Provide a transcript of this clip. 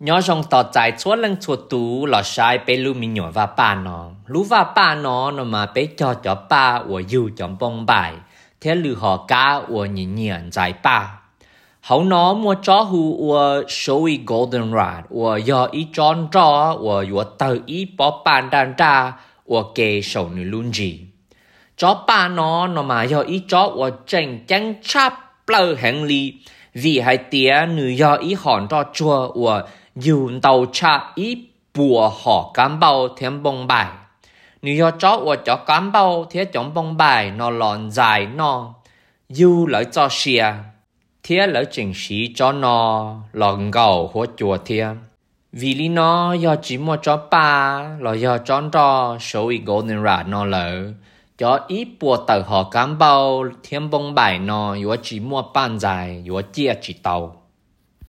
nhỏ trong tỏ trái chúa lăng chúa tú lọ sai bê lưu mình nhỏ và bà nó lú và bà nó mà bê cho bà của dù chọn bông bài thế lưu họ cá của nhìn nhìn trái bà hậu nó mua chó hù của showy goldenrod của do ý tròn trò của tờ ý bỏ bàn đàn ra của kê sầu nữ luôn gì chó bà nó mà do ý chó của tranh chẳng chắp lơ hành lý vì hai tía nữ do ý hòn cho chua của dù tàu cha ý bùa họ cám bao thêm bông bài nữ do chó của chó cám bao thế chống bông bài nó lòn dài nó dù lợi cho xìa thế lợi trình sĩ cho nó lòn gầu của chùa thiên vì lý nó do chỉ mua chó ba là do chón cho số ý goldenrod nó lỡ cho ít bùa tờ họ cám bao thêm bông bài nó yếu chỉ mua ban dài yếu chia chỉ tàu